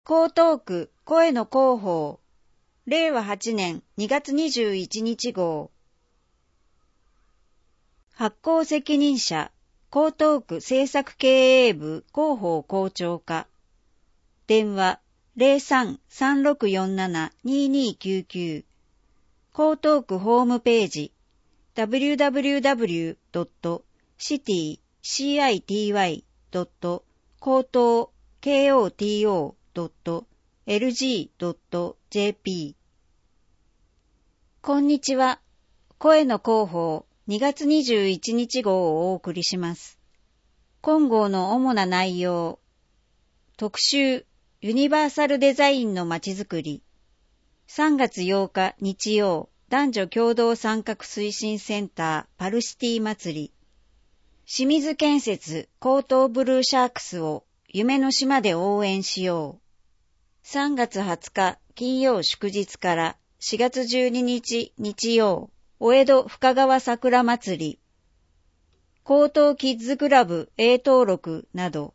江東区声の広報令和8年2月21日号発行責任者江東区政策経営部広報校長課電話 03-3647-2299 江東区ホームページ www.city.koto.lg.jp こんにちは。声の広報2月21日号をお送りします。今号の主な内容。特集ユニバーサルデザインのまちづくり。3月8日日曜男女共同参画推進センターパルシティ祭り。清水建設江東ブルーシャークスを夢の島で応援しよう。3月20日金曜祝日から4月12日日曜お江戸深川桜祭り。江東キッズクラブ A 登録など。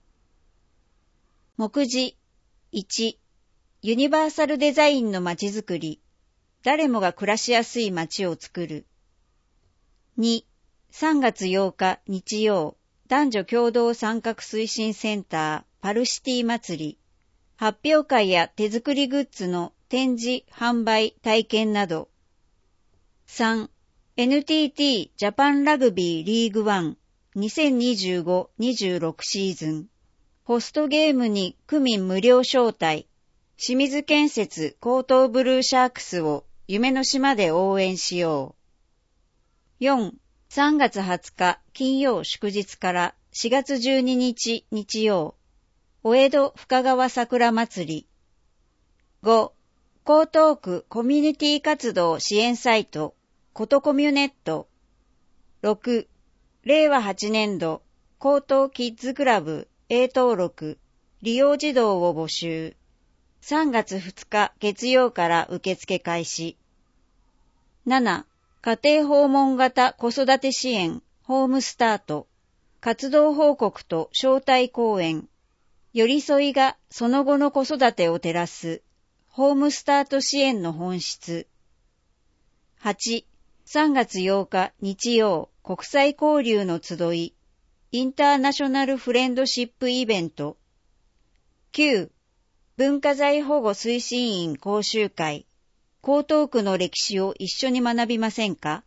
目次1、ユニバーサルデザインのまちづくり。誰もが暮らしやすい街を作る。2、3月8日日曜、男女共同参画推進センターパルシティ祭り。発表会や手作りグッズの展示、販売、体験など。3、NTT ジャパンラグビーリーグワン2025-26シーズン。ホストゲームに区民無料招待。清水建設江東ブルーシャークスを夢の島で応援しよう。4、3月20日金曜祝日から4月12日日曜、お江戸深川桜祭り。5、江東区コミュニティ活動支援サイト、ことコミュネット。6、令和8年度江東キッズクラブ A 登録、利用児童を募集。3月2日月曜から受付開始。7、家庭訪問型子育て支援ホームスタート。活動報告と招待講演。寄り添いがその後の子育てを照らす。ホームスタート支援の本質。8、3月8日日曜国際交流の集い。インターナショナルフレンドシップイベント。9、文化財保護推進員講習会。江東区の歴史を一緒に学びませんか？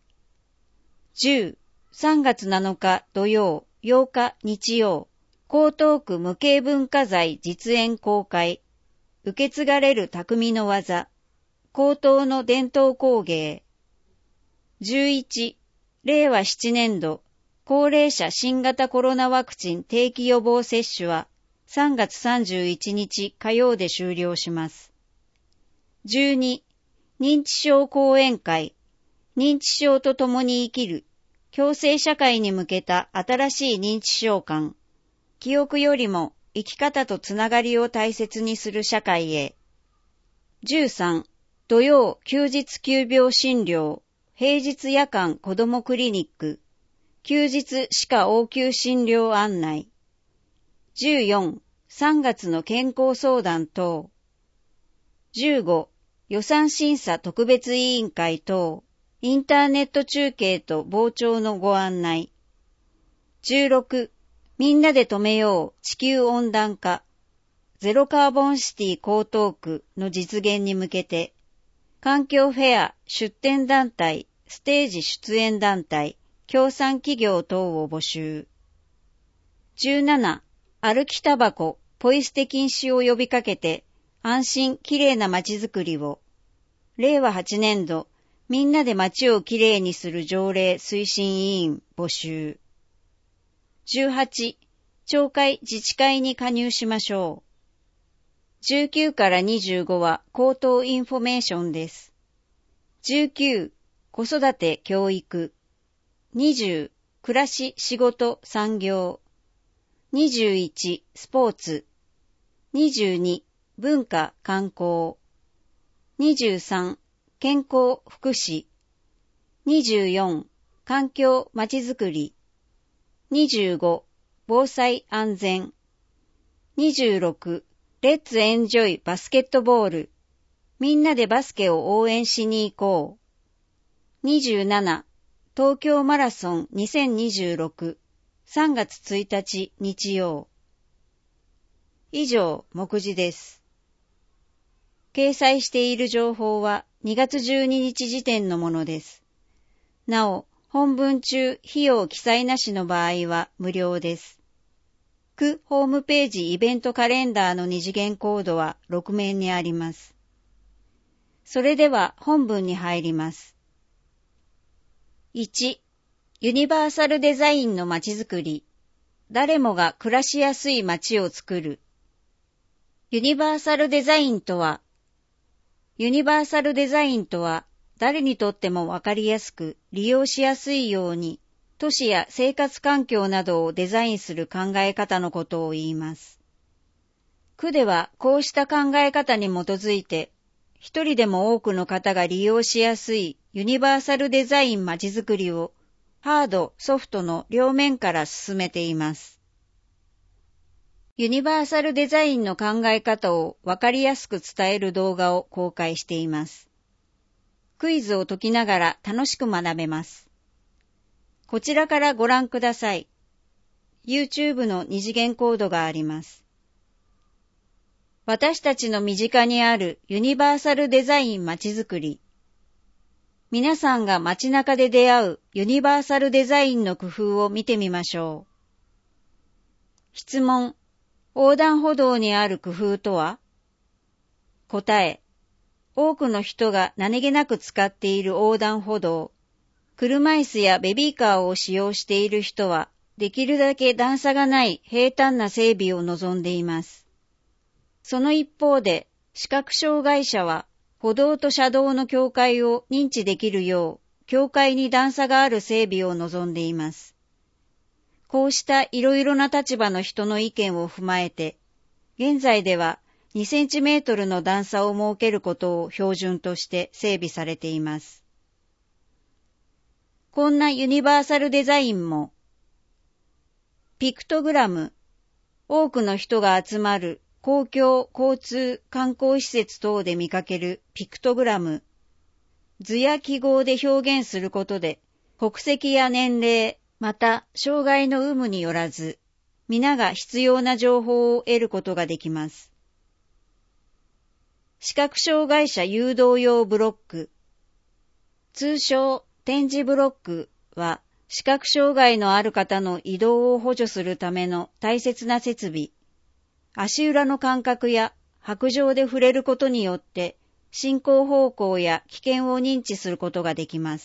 10、3月7日土曜、8日日曜、江東区無形文化財実演公開。受け継がれる匠の技。江東の伝統工芸。11、令和7年度、高齢者新型コロナワクチン定期予防接種は3月31日火曜で終了します。12、認知症講演会、認知症と共に生きる、共生社会に向けた新しい認知症観、記憶よりも生き方とつながりを大切にする社会へ。13、土曜休日急病診療、平日夜間子どもクリニック、休日歯科応急診療案内。14、3月の健康相談等。15、予算審査特別委員会等、インターネット中継と傍聴のご案内。16、みんなで止めよう地球温暖化、ゼロカーボンシティ江東区の実現に向けて、環境フェア出展団体、ステージ出演団体、協賛企業等を募集。17、歩きタバコ、ポイ捨て禁止を呼びかけて、安心きれいな街づくりを。令和8年度、みんなで街をきれいにする条例推進委員募集。18、町会自治会に加入しましょう。19から25は口頭インフォメーションです。19、子育て教育。20、暮らし仕事産業。21、スポーツ。22、文化観光。23、健康福祉。24、環境まちづくり。25、防災安全。26、 レッツエンジョイバスケットボール。みんなでバスケを応援しに行こう。27、東京マラソン2026、3月1日日曜。以上、目次です。掲載している情報は2月12日時点のものです。なお、本文中費用記載なしの場合は無料です。区ホームページイベントカレンダーの二次元コードは6面にあります。それでは本文に入ります。1、ユニバーサルデザインのまちづくり。誰もが暮らしやすい街を作る。ユニバーサルデザインとは、誰にとってもわかりやすく利用しやすいように、都市や生活環境などをデザインする考え方のことを言います。区ではこうした考え方に基づいて、一人でも多くの方が利用しやすいユニバーサルデザインまちづくりをハード・ソフトの両面から進めています。ユニバーサルデザインの考え方をわかりやすく伝える動画を公開しています。クイズを解きながら楽しく学べます。こちらからご覧ください。YouTube の二次元コードがあります。私たちの身近にあるユニバーサルデザインまちづくり。皆さんが街中で出会うユニバーサルデザインの工夫を見てみましょう。質問。横断歩道にある工夫とは？答え。多くの人が何気なく使っている横断歩道。車椅子やベビーカーを使用している人は、できるだけ段差がない平坦な整備を望んでいます。その一方で、視覚障害者は、歩道と車道の境界を認知できるよう、境界に段差がある整備を望んでいます。こうしたいろいろな立場の人の意見を踏まえて、現在では2センチメートルの段差を設けることを標準として整備されています。こんなユニバーサルデザインも、ピクトグラム、多くの人が集まる公共、交通、観光施設等で見かけるピクトグラム、図や記号で表現することで、国籍や年齢、また障害の有無によらず、皆が必要な情報を得ることができます。視覚障害者誘導用ブロック、通称点字ブロックは、視覚障害のある方の移動を補助するための大切な設備。足裏の感覚や白状で触れることによって進行方向や危険を認知することができます。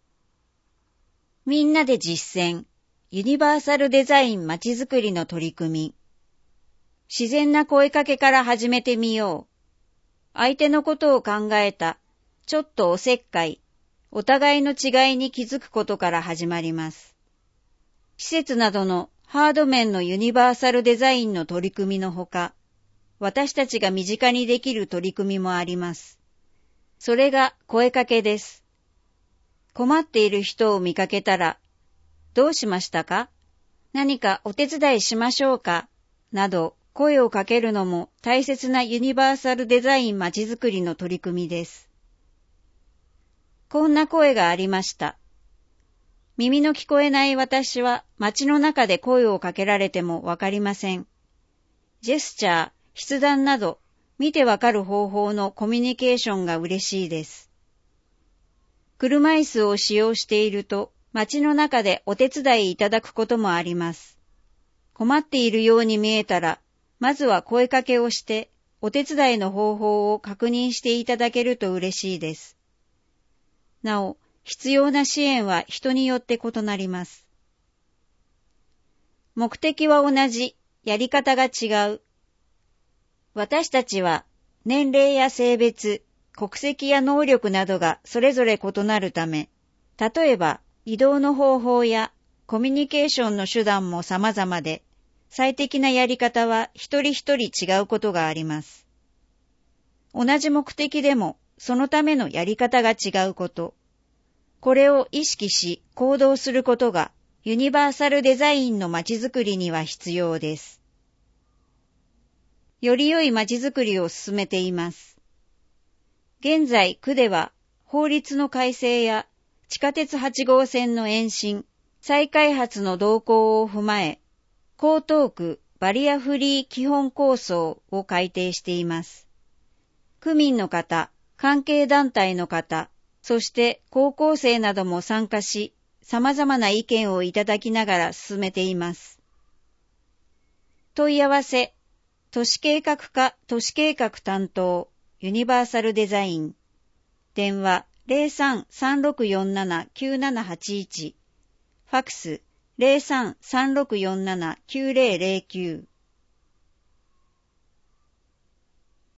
みんなで実践、ユニバーサルデザインまちづくりの取り組み。自然な声かけから始めてみよう。相手のことを考えた、ちょっとおせっかい、お互いの違いに気づくことから始まります。施設などのハード面のユニバーサルデザインの取り組みのほか、私たちが身近にできる取り組みもあります。それが声かけです。困っている人を見かけたら、どうしましたか？何かお手伝いしましょうか？など声をかけるのも大切なユニバーサルデザインまちづくりの取り組みです。こんな声がありました。耳の聞こえない私は街の中で声をかけられてもわかりません。ジェスチャー、筆談など見てわかる方法のコミュニケーションが嬉しいです。車椅子を使用していると街の中でお手伝いいただくこともあります。困っているように見えたら、まずは声かけをしてお手伝いの方法を確認していただけると嬉しいです。なお、必要な支援は人によって異なります。目的は同じ、やり方が違う。私たちは年齢や性別、国籍や能力などがそれぞれ異なるため、例えば移動の方法やコミュニケーションの手段も様々で、最適なやり方は一人一人違うことがあります。同じ目的でもそのためのやり方が違うこと。これを意識し行動することがユニバーサルデザインのまちづくりには必要です。 より良いまちづくりを進めています。現在、区では法律の改正や地下鉄8号線の延伸、再開発の動向を踏まえ、江東区バリアフリー基本構想を改定しています。区民の方、関係団体の方、そして高校生なども参加し、様々な意見をいただきながら進めています。問い合わせ、都市計画課都市計画担当、ユニバーサルデザイン。電話03-3647-9781。ファクス03-3647-9009。